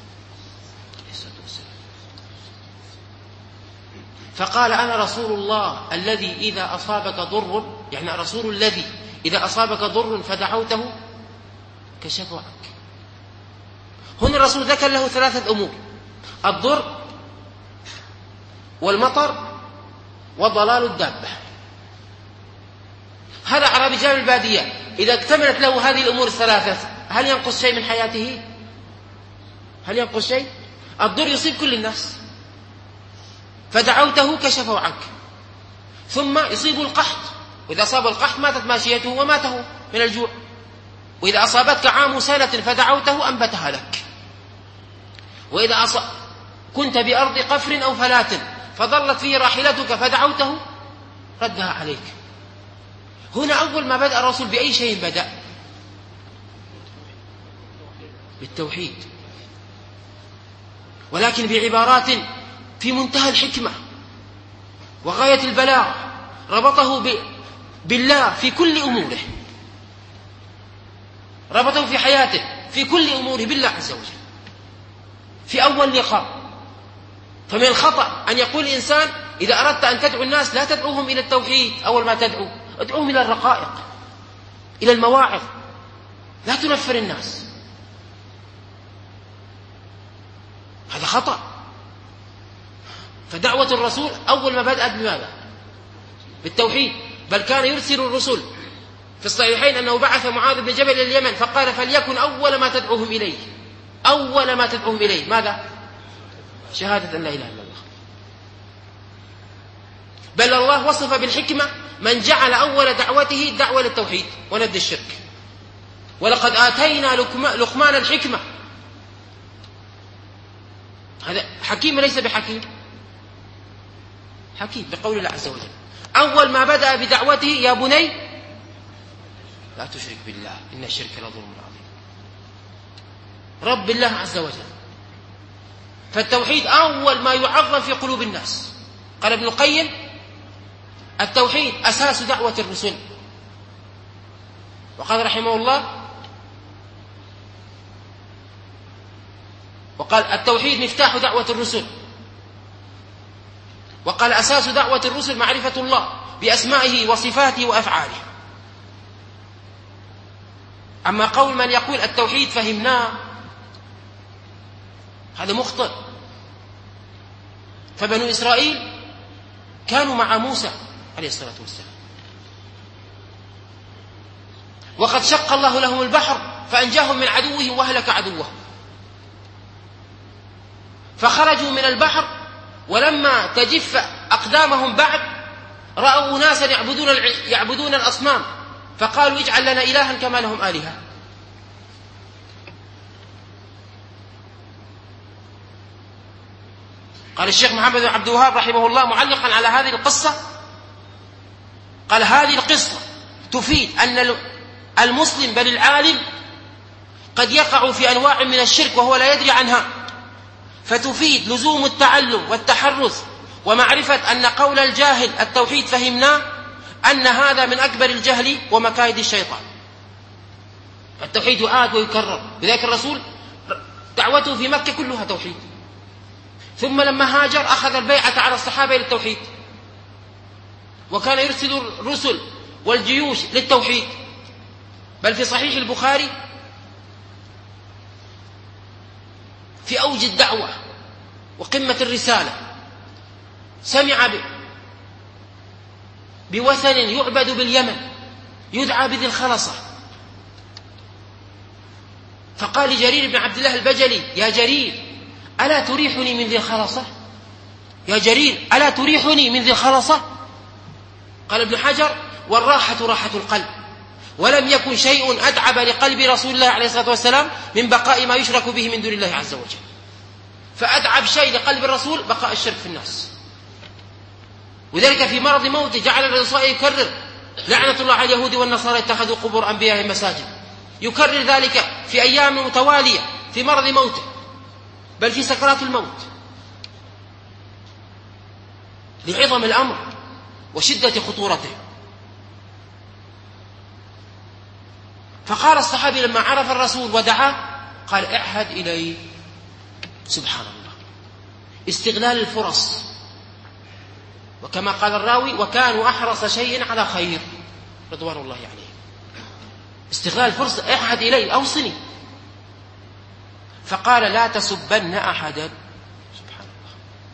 فقال أنا رسول الله الذي إذا أصابك ضر، يعني الرسول الذي إذا أصابك ضر فدعوته كشف عنك. هنا الرسول ذكر له ثلاثة أمور: الضر والمطر وضلال الدابة. هذا أعرابي جاء من البادية، إذا اكتملت له هذه الأمور الثلاثة هل ينقص شيء من حياته؟ هل ينقص شيء؟ الضر يصيب كل الناس، فدعوته كشفه عنك. ثم يصيب القحط، وإذا أصاب القحط ماتت ماشيته وماته من الجوع. وإذا أصابتك عام سنة فدعوته أنبتها لك. وإذا أص... كنت بأرض قفر أو فلات فظلت فيه راحلتك فدعوته ردها عليك. هنا أول ما بدأ الرسول بأي شيء بدأ؟ بالتوحيد، ولكن بعبارات في منتهى الحكمة وغاية البلاغ. ربطه ب... بالله في كل أموره، ربطه في حياته في كل أموره بالله عز وجل في أول لقاء. فمن الخطأ أن يقول الإنسان إذا أردت أن تدعو الناس لا تدعوهم إلى التوحيد أول ما تدعو، ادعوهم إلى الرقائق، إلى المواعظ، لا تنفر الناس. هذا خطأ. فدعوة الرسول أول ما بدأت بماذا؟ بالتوحيد. بل كان يرسل الرسل في الصحيحين أنه بعث معاذ بن جبل إلى اليمن فقال فليكن أول ما تدعوهم إليه، أول ما تدعوهم إليه ماذا؟ شهادة أن لا إله إلا الله. بل الله وصف بالحكمة من جعل أول دعوته الدعوة للتوحيد ونبذ الشرك. ولقد آتينا لقمان الحكمة. هذا حكيم ليس بحكيم، حكيم بقول الله عز وجل. أول ما بدأ بدعوته يا بني لا تشرك بالله إن الشرك لظلم عظيم، رب الله عز وجل. فالتوحيد أول ما يعظم في قلوب الناس. قال ابن القيم التوحيد أساس دعوة الرسل. وقال رحمه الله وقال التوحيد مفتاح دعوة الرسل. وقال أساس دعوة الرسل معرفة الله بأسمائه وصفاته وأفعاله. أما قول من يقول التوحيد فهمناه هذا مخطئ. فبنو إسرائيل كانوا مع موسى عليه الصلاة والسلام، وقد شق الله لهم البحر فأنجاهم من عدوهم وأهلك عدوهم. فخرجوا من البحر ولما تجف أقدامهم بعد رأوا ناسا يعبدون, يعبدون الأصنام فقالوا اجعل لنا إلها كما لهم آلهة. قال الشيخ محمد بن عبد الوهاب رحمه الله معلقا على هذه القصة، قال هذه القصة تفيد أن المسلم بل العالم قد يقع في أنواع من الشرك وهو لا يدري عنها، فتفيد لزوم التعلم والتحرث ومعرفة أن قول الجاهل التوحيد فهمناه أن هذا من أكبر الجهل ومكايد الشيطان. التوحيد يعاد ويكرر، بذلك الرسول دعوته في مكة كلها توحيد. ثم لما هاجر أخذ البيعة على الصحابة للتوحيد، وكان يرسل الرسل والجيوش للتوحيد. بل في صحيح البخاري في أوج الدعوة وقمة الرسالة سمع بوثن يعبد باليمن يدعى بذي الخلصة، فقال لجرير بن عبد الله البجلي يا جرير ألا تريحني من ذي الخلصة؟ يا جرير ألا تريحني من ذي الخلصة؟ قال ابن حجر والراحة راحة القلب، ولم يكن شيء أدعب لقلب رسول الله عليه الصلاة والسلام من بقاء ما يشرك به من دون الله عز وجل. فأدعب شيء لقلب الرسول بقاء الشرك في الناس. وذلك في مرض موته جعل الرسول يكرر لعنة الله على اليهود والنصارى اتخذوا قبور أنبيائهم مساجد، يكرر ذلك في أيام متوالية في مرض موته، بل في سكرات الموت، لعظم الأمر وشدة خطورته. فقال الصحابي لما عرف الرسول ودعاه قال اعهد إلي. سبحان الله، استغلال الفرص. وكما قال الراوي وكانوا أحرص شيء على خير رضوان الله عليه. استغلال الفرصة، اعهد إلي، أوصني. فقال لا تسبن أحدا. سبحان الله.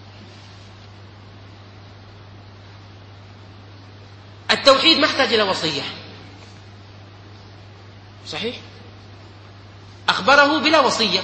التوحيد ما احتاج إلى وصية، صحيح؟ أخبره بلا وصية،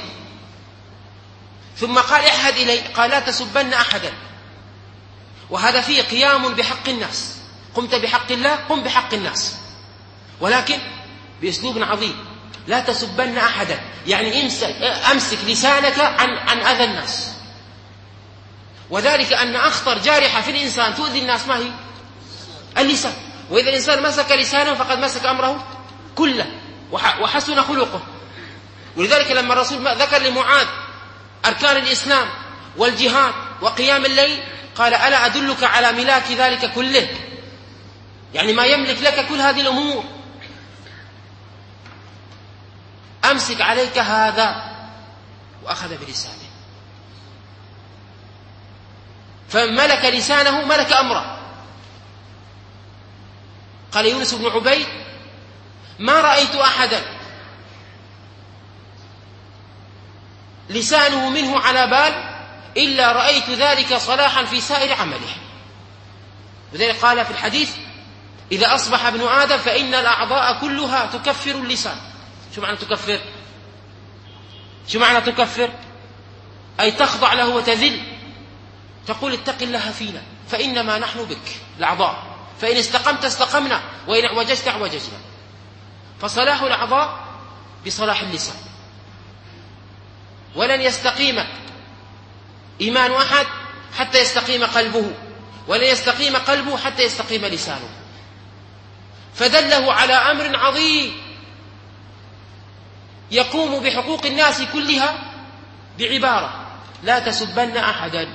ثم قال اعهد إلي، قال لا تسبن أحدا. وهذا فيه قيام بحق الناس. قمت بحق الله، قم بحق الناس، ولكن بأسلوب عظيم. لا تسبن أحدا يعني أمسك لسانك عن, عن أذى الناس. وذلك أن أخطر جارحة في الإنسان تؤذي الناس ما هي؟ اللسان. وإذا الإنسان مسك لسانه فقد مسك أمره كله وحسن خلقه. ولذلك لما الرسول ذكر لمعاذ أركان الإسلام والجهاد وقيام الليل قال ألا أدلك على ملاك ذلك كله، يعني ما يملك لك كل هذه الأمور. أمسك عليك هذا، وأخذ بلسانه. فملك لسانه ملك أمره. قال يونس بن عبيد ما رأيت أحدا لسانه منه على بال إلا رأيت ذلك صلاحا في سائر عمله. وذلك قال في الحديث إذا أصبح ابن آدم فإن الأعضاء كلها تكفر اللسان. شو معنى تكفر؟ شو معنى تكفر؟ أي تخضع له وتذل، تقول اتق الله فينا فإنما نحن بك الأعضاء، فإن استقمت استقمنا وإن اعوججت اعوججنا. فصلاح الأعضاء بصلاح اللسان. ولن يستقيم إيمان أحد حتى يستقيم قلبه، ولن يستقيم قلبه حتى يستقيم لسانه. فدله على أمر عظيم يقوم بحقوق الناس كلها بعبارة لا تسبن أحدا.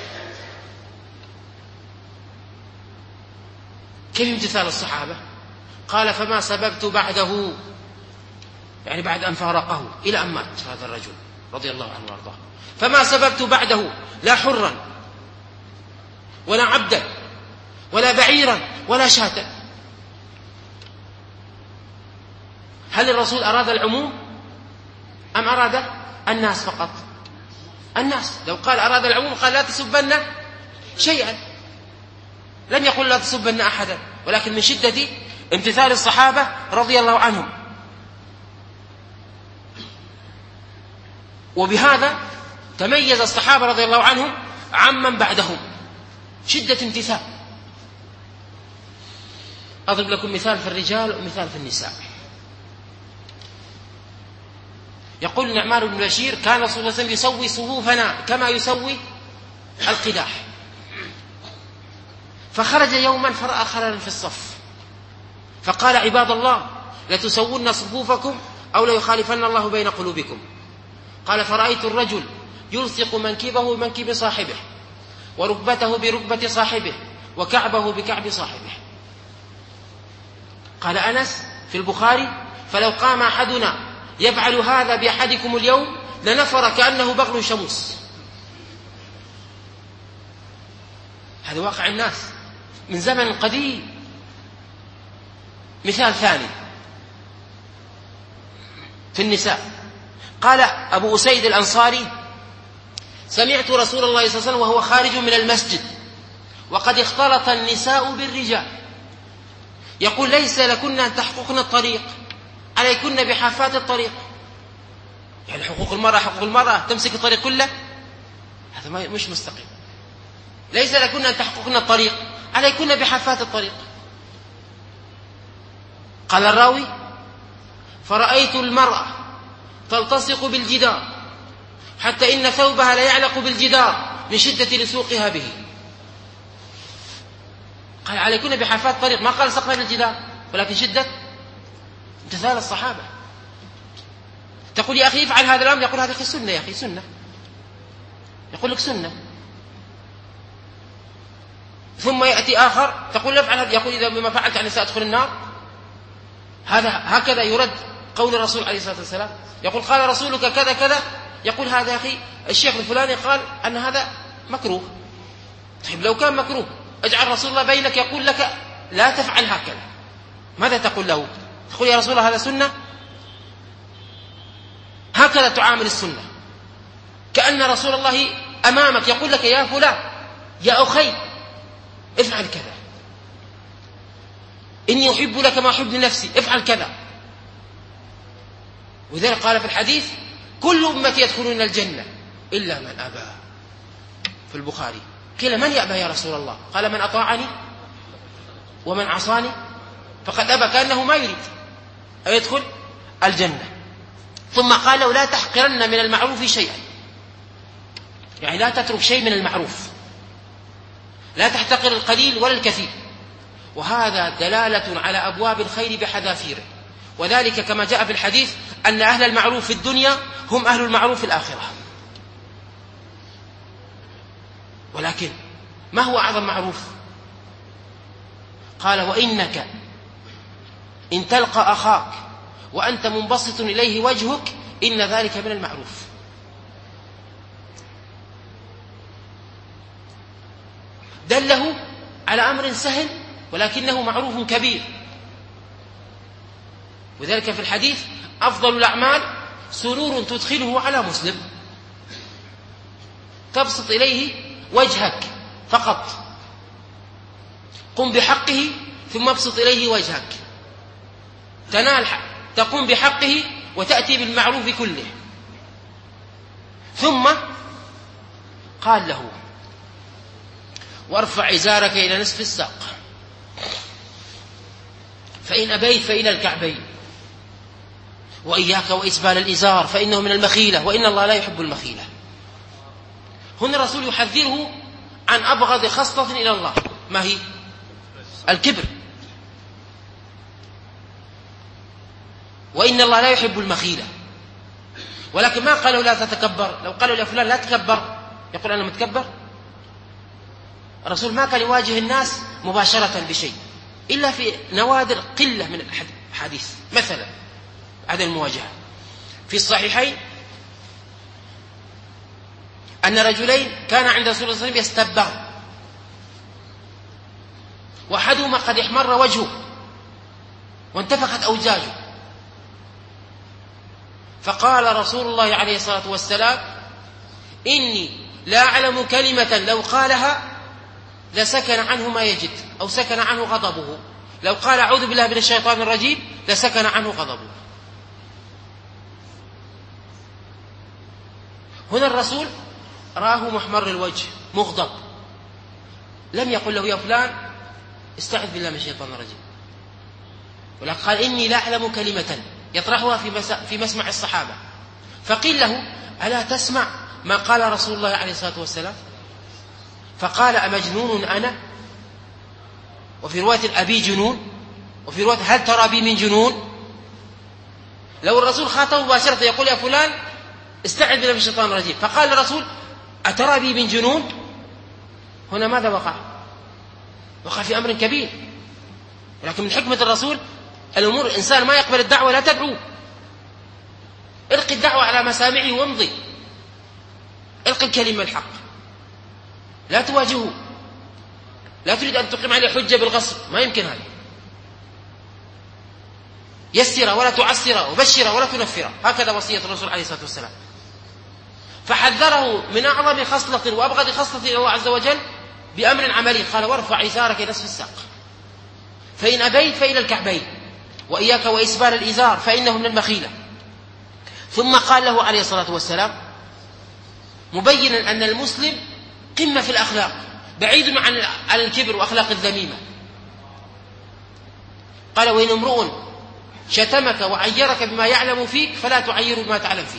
كيف امتثال الصحابة؟ قال فما سببت بعده، يعني بعد أن فارقه إلى أن مات هذا الرجل رضي الله عنه وارضاه، فما سببت بعده لا حرا ولا عبدا ولا بعيرا ولا شاة. هل الرسول أراد العموم أم أراد الناس فقط؟ الناس. لو قال أراد العموم قال لا تسبن شيئا، لم يقل لا تسبن أحدا، ولكن من شدة امتثال الصحابة رضي الله عنهم. وبهذا تميز الصحابة رضي الله عنهم عمن بعدهم، شدة امتثال. أضرب لكم مثال في الرجال ومثال في النساء. يقول النعمان بن بشير كان رسول الله صلى الله عليه وسلم يسوي صفوفنا كما يسوي القداح، فخرج يوما فرأى خللا في الصف فقال عباد الله لتسوون صفوفكم أو ليخالفن الله بين قلوبكم. قال فرأيت الرجل يلصق منكبه بمنكب صاحبه وركبته بركبة صاحبه وكعبه بكعب صاحبه. قال أنس في البخاري فلو قام أحدنا يفعل هذا بأحدكم اليوم لنفر كأنه بغل شموس. هذا واقع الناس من زمن قديم. مثال ثاني في النساء. قال أبو أسيد الأنصاري سمعت رسول الله صلى الله عليه وسلم وهو خارج من المسجد وقد اختلط النساء بالرجال يقول ليس لكن أن تحققن الطريق عليكن بحافات الطريق. يعني حقوق المرأة حقوق المرأة تمسك الطريق كله، هذا مش مستقيم. ليس لكن أن تحققن الطريق عليكن بحافات الطريق. قال الراوي: فرأيت المرأة تلتصق بالجدار حتى إن ثوبها لا يعلق بالجدار من شدة لسوقها به. قال: عليكن بحافات طريق، ما قال سقنا بالجدار، ولكن شدة امتثال الصحابة. تقول: يا أخي افعل هذا الأمر، يقول: هذا سنة يا أخي، سنة. يقول لك سنة. ثم يأتي آخر تقول: افعل هذا، يقول: إذا بما فعلت يعني سأدخل النار. هذا هكذا يرد قول الرسول عليه الصلاة والسلام. يقول: قال رسولك كذا كذا، يقول: هذا يا أخي الشيخ الفلاني قال أن هذا مكروه. طيب لو كان مكروه اجعل رسول الله بينك يقول لك لا تفعل هكذا، ماذا تقول له؟ تقول: يا رسول الله هذا سنة. هكذا تعامل السنة، كأن رسول الله أمامك يقول لك: يا فلان، يا أخي، افعل كذا، إني أحب لك ما أحب لنفسي، افعل كذا. وذلك قال في الحديث: كل أمتي يدخلون الجنة إلا من أبى. في البخاري قيل: من يأبى يا رسول الله؟ قال: من أطاعني ومن عصاني فقد أبى، كأنه ما يريد أن يدخل الجنة. ثم قال له: لا تحقرن من المعروف شيئا، يعني لا تترك شيء من المعروف، لا تحتقر القليل ولا الكثير. وهذا دلالة على أبواب الخير بحذافيره، وذلك كما جاء في الحديث أن أهل المعروف في الدنيا هم أهل المعروف في الآخرة. ولكن ما هو أعظم معروف؟ قال: وإنك إن تلقى أخاك وأنت منبسط إليه وجهك إن ذلك من المعروف. دله على أمر سهل ولكنه معروف كبير. وذلك في الحديث: أفضل الأعمال سرور تدخله على مسلم، تبسط إليه وجهك فقط، قم بحقه ثم ابسط إليه وجهك، تنال حق. تقوم بحقه وتأتي بالمعروف كله. ثم قال له: وارفع إزارك إلى نصف الساق، فإن أبيت فإلى الكعبين، وإياك وإسبال الإزار فإنه من المخيلة، وإن الله لا يحب المخيلة. هنا الرسول يحذره عن أبغض خصلة إلى الله، ما هي؟ الكبر. وإن الله لا يحب المخيلة. ولكن ما قالوا لا تتكبر. لو قالوا يا فلان لا تكبر يقول أنا متكبر. الرسول ما كان يواجه الناس مباشرة بشيء إلا في نوادر قلة من الحديث. مثلا عدم المواجهة في الصحيحين أن رجلين كان عند رسول الله صلى الله عليه وسلم يستبان، وأحدهما قد احمر وجهه وانتفخت أوجاجه، فقال رسول الله عليه الصلاة والسلام: إني لا أعلم كلمة لو قالها لسكن عنه ما يجد، أو سكن عنه غضبه. لو قال أعوذ بالله من الشيطان الرجيم لسكن عنه غضبه. هنا الرسول راه محمر الوجه مغضب، لم يقل له يا فلان استعذ بالله من الشيطان الرجيم، ولكن قال: إني لا أعلم كلمة يطرحها في, في مسمع الصحابة. فقيل له: ألا تسمع ما قال رسول الله عليه الصلاة والسلام؟ فقال: أمجنون أنا؟ وفي رواية أبي جنون، وفي رواية هل ترى بي من جنون؟ لو الرسول خاطبه مباشرة يقول: يا فلان استعذ بالله من الشيطان الرجيم، فقال الرسول: أترى بي من جنون؟ هنا ماذا وقع؟ وقع في أمر كبير. ولكن من حكمة الرسول الأمور، الإنسان ما يقبل الدعوة لا تدعو، القي الدعوة على مسامعه وامضي، القي الكلمة الحق، لا تواجهه، لا تريد أن تقيم عليه حجة بالغصب، ما يمكن هذا. يسر ولا تعسر، وبشر ولا تنفر، هكذا وصية الرسول عليه الصلاة والسلام. فحذره من أعظم خصلة وأبغض خصلة إلى الله عز وجل بأمر عملي، قال: وارفع إزارك نصف الساق، فإن أبيت فإلى الكعبين، وإياك وإسبال الإزار فإنه من المخيلة. ثم قال له عليه الصلاة والسلام مبينا أن المسلم قمة في الأخلاق، بعيد عن الكبر وأخلاق الذميمة. قال: وإن امرؤ شتمك وعيرك بما يعلم فيك فلا تعيره بما تعلم فيه.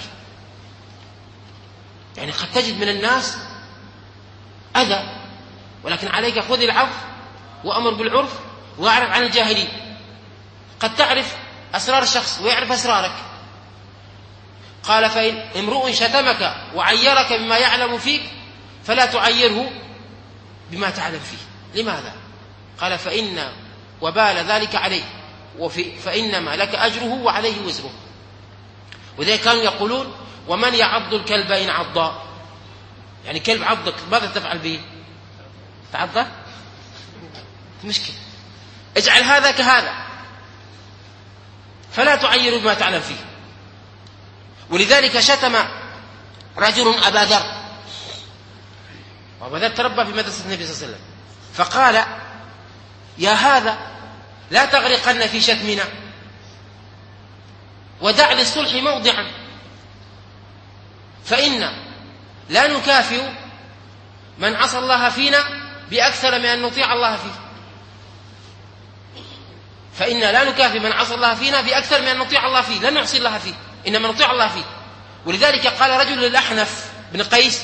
يعني قد تجد من الناس أذى، ولكن عليك خذ العفو وأمر بالعرف واعرف عن الجاهلين. قد تعرف أسرار الشخص ويعرف أسرارك. قال فإن امرؤ شتمك وعيرك بما يعلم فيك فلا تعيره بما تعلم فيه. لماذا؟ قال فإن وبال ذلك عليه، فإنما لك أجره وعليه وزره. وذلك كانوا يقولون ومن يعض الكلب إن عضا، يعني كلب عضك ماذا تفعل به؟ تعضه؟ مشكلة. اجعل هذا كهذا، فلا تعير بما تعلم فيه. ولذلك شتم رجل أبا ذر، وأبا ذر تربى في مدرسة النبي صلى الله عليه وسلم، فقال يا هذا لا تغرقن في شتمنا ودع للصلح موضعا، فإن لا نكافئ من عصى الله فينا بأكثر من أن نطيع الله فيه. فإن لا نكافئ من عصى الله فينا بأكثر من أن نطيع الله فيه، لن نعصي الله فيه إنما نطيع الله فيه. ولذلك قال رجل للأحنف بن قيس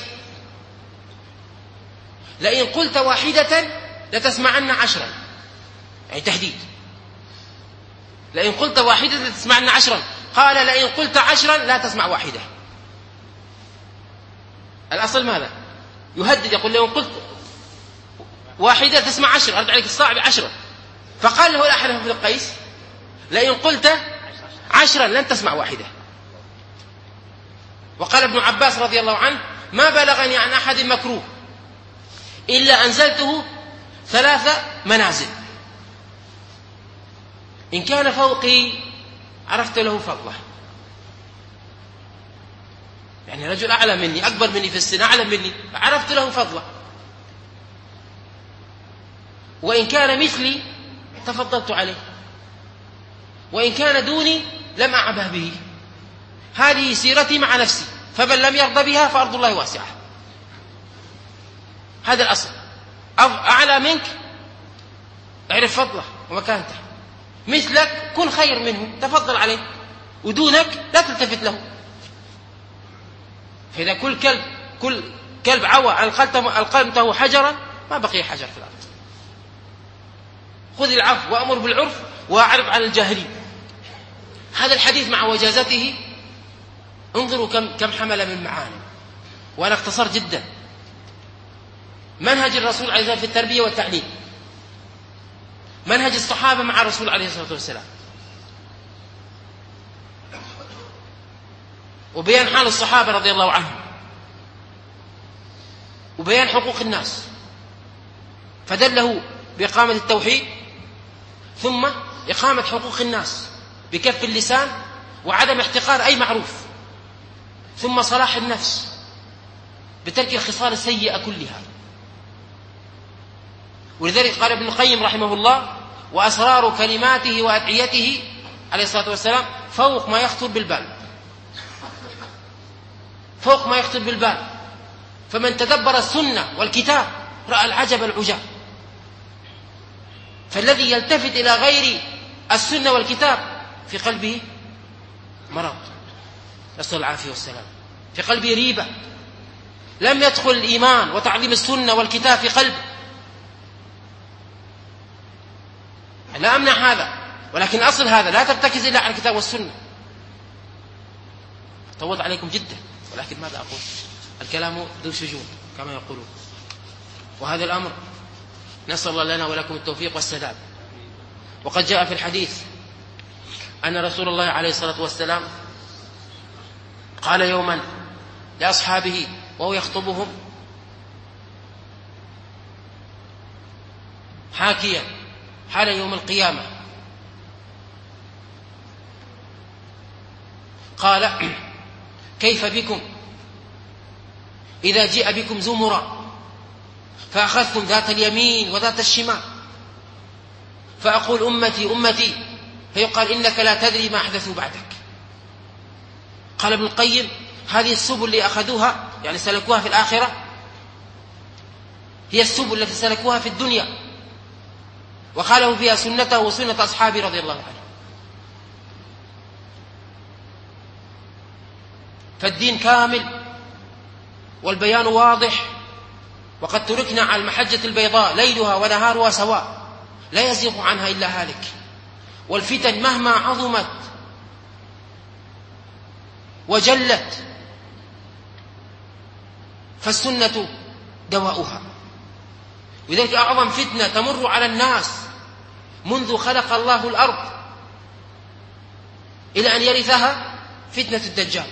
لئن قلت واحدة لتسمعن عشرا، يعني تهديد. لئن قلت واحدة لتسمعن عشرا، قال لئن قلت عشرا لا تسمع واحدة. الأصل ماذا؟ يهدد، يقول لئن قلت واحدة تسمع عشرا، أرد عليك الصاع بعشرة. فقال له الأحنف بن قيس لئن قلت عشرا لن تسمع واحدة. وقال ابن عباس رضي الله عنه ما بلغني عن أحد مكروه إلا أنزلته ثلاث منازل، إن كان فوقي عرفت له فضله. يعني رجل أعلى مني، أكبر مني في السن، أعلم مني، عرفت له فضله. وإن كان مثلي تفضلت عليه، وإن كان دوني لم أعبه به. هذه سيرتي مع نفسي، فمن لم يرضى بها فأرض الله واسعة. هذا الأصل. أعلى منك اعرف فضله ومكانته، مثلك كن خير منه تفضل عليه، ودونك لا تلتفت له. فإذا كل كلب كل كلب عوى ألقمته حجرا ما بقي حجر في الأرض. خذ العفو وأمر بالعرف وأعرض عن الجاهلين. هذا الحديث مع وجازته انظروا كم كم حمل من معاني، وأنا اختصر جدا. منهج الرسول عليه الصلاة والسلام في التربية والتعليم، منهج الصحابة مع الرسول عليه الصلاة والسلام، وبيان حال الصحابة رضي الله عنهم، وبيان حقوق الناس، فدله بإقامة التوحيد، ثم إقامة حقوق الناس بكف اللسان وعدم احتقار أي معروف، ثم صلاح النفس بترك الخصال السيئة كلها. ولذلك قال ابن القيم رحمه الله وأسرار كلماته وأدعيته عليه الصلاة والسلام فوق ما يخطر بالبال، فوق ما يخطر بالبال. فمن تدبر السنة والكتاب رأى العجب العجاب. فالذي يلتفت إلى غير السنة والكتاب في قلبه مرض، نسأل العافية والسلام، في قلبه ريبة، لم يدخل الإيمان وتعظيم السنة والكتاب في قلبه. لا أمنع هذا، ولكن أصل هذا لا ترتكز إلا على الكتاب والسنة. طولت عليكم جدا، ولكن ماذا أقول؟ الكلام ذو شجون كما يقولون. وهذا الأمر نسأل الله لنا ولكم التوفيق والسداد. وقد جاء في الحديث أن رسول الله عليه الصلاة والسلام قال يوما لأصحابه وهو يخطبهم حاكيا حال يوم القيامة، قال كيف بكم إذا جاء بكم زمرا فأخذتم ذات اليمين وذات الشمال، فأقول أمتي أمتي، فيقال إنك لا تدري ما أحدثوا بعدك. قال ابن القيم هذه السبل اللي أخذوها يعني سلكوها في الآخرة هي السبل التي سلكوها في الدنيا، وخالفوا فيها سنته وسنة أصحابه رضي الله عنه. فالدين كامل والبيان واضح، وقد تركنا على المحجة البيضاء ليلها ونهارها سواء، لا يزيغ عنها إلا هالك. والفتن مهما عظمت وجلت فالسنة دواؤها. وذلك أعظم فتنة تمر على الناس منذ خلق الله الأرض إلى أن يرثها فتنة الدجال،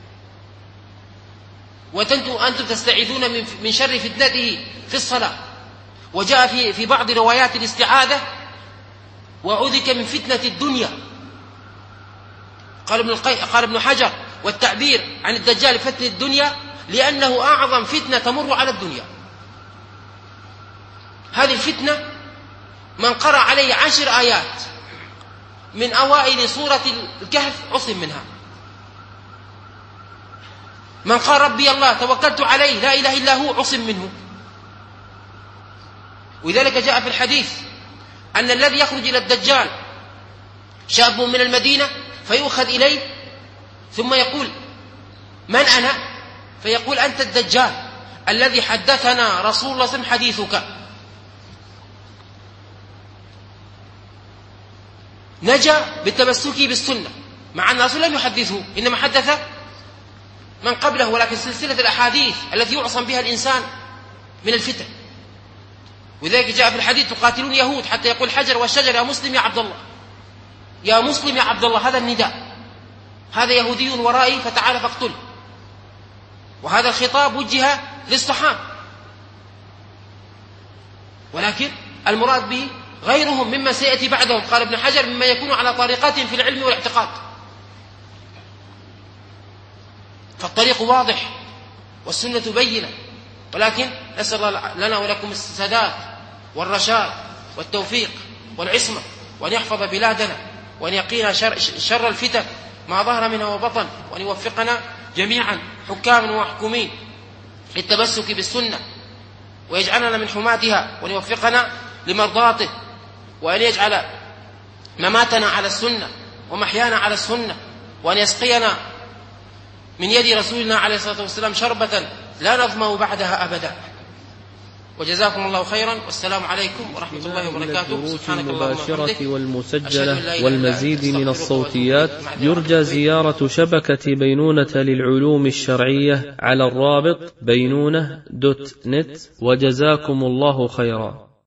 وأنتم تستعيذون من شر فتنته في الصلاة. وجاء في في بعض روايات الاستعاذة وعوذك من فتنة الدنيا. قال ابن القي... قال ابن حجر: والتعبير عن الدجال فتنة الدنيا لأنه أعظم فتنة تمر على الدنيا. هذه الفتنة من قرأ عليه عشر آيات من أوائل سورة الكهف عصم منها. من قال ربي الله توكلت عليه لا إله إلا هو عصم منه. ولذلك جاء في الحديث أن الذي يخرج إلى الدجال شاب من المدينة فيؤخذ إليه ثم يقول: من أنا؟ فيقول: أنت الدجال الذي حدثنا رسول الله صلى الله عليه وسلم حديثك. نجا بالتمسك بالسنة، مع أن الرسول لم يحدثه، إنما حدث من قبله، ولكن سلسلة الأحاديث التي يعصم بها الإنسان من الفتن. وذلك جاء في الحديث: تقاتلون يهود حتى يقول حجر والشجر يا مسلم يا عبد الله، يا مسلم يا عبد الله. هذا النداء، هذا يهودي ورائي فتعال فاقتله. وهذا الخطاب وجه للصحابة، ولكن المراد به غيرهم مما سيأتي بعدهم. قال ابن حجر: مما يكون على طريقتهم في العلم والاعتقاد. فالطريق واضح والسنة بينة، ولكن نسأل الله لنا ولكم السداد والرشاد والتوفيق والعصمة، وأن يحفظ بلادنا، وأن يقينا شر, شر الفتن ما ظهر منها وبطن، وأن يوفقنا جميعا حكاما ومحكومين للتمسك بالسنة، ويجعلنا من حماتها، وأن يوفقنا لمرضاته، وأن يجعل مماتنا على السنة ومحيانا على السنة، وأن يسقينا من يد رسولنا عليه الصلاة والسلام شربة لا نظمأ بعدها أبدا. وجزاكم الله خيرا، والسلام عليكم ورحمة الله وبركاته. سبحانك اللهم وبحمدك. والمسجلة والمزيد من الصوتيات يرجى زيارة شبكة بينونة للعلوم الشرعية على الرابط بينونة دوت نت. وجزاكم الله خيرا.